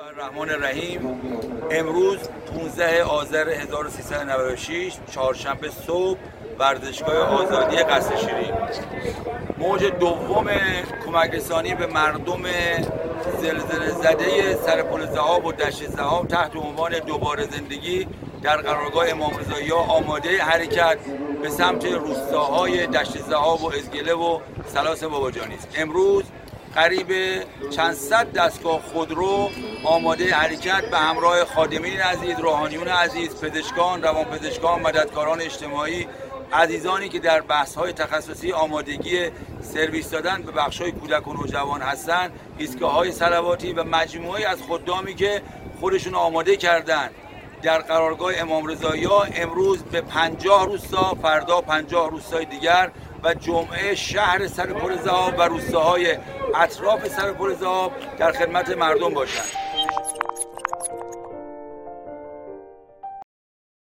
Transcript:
الرحمن الرحیم. امروز 15 آذر 1396 چهارشنبه صبح ورزشگاه آزادی قصر شیرین موج دوم کمک رسانی به مردم زلزله زده سرپل ذهاب و دشت ذهاب تحت عنوان دوباره زندگی در قرارگاه امام رضایی‌ها آماده حرکت به سمت روستاهای دشت ذهاب و ازگله و سلاس باباجانی است. امروز قریب چند صد دستگاه خودرو آماده حرکت به همراه خادمین عزیز، روحانیون عزیز، پزشکان، روانپزشکان، مددکاران اجتماعی، عزیزانی که در بحث‌های تخصصی آمادگی سرویس دادن به بخش‌های کودک و نوجوان هستند، ایستگاه‌های صلواتی و مجموعه‌ای از خدامی که خودشون آماده کردن در قرارگاه امام رضایی‌ها امروز به 50 روستا، فردا 50 روستای دیگر و جمعه شهر سرپل ذهاب و روستاهای اطراف سرپل ذهاب در خدمت مردم باشند.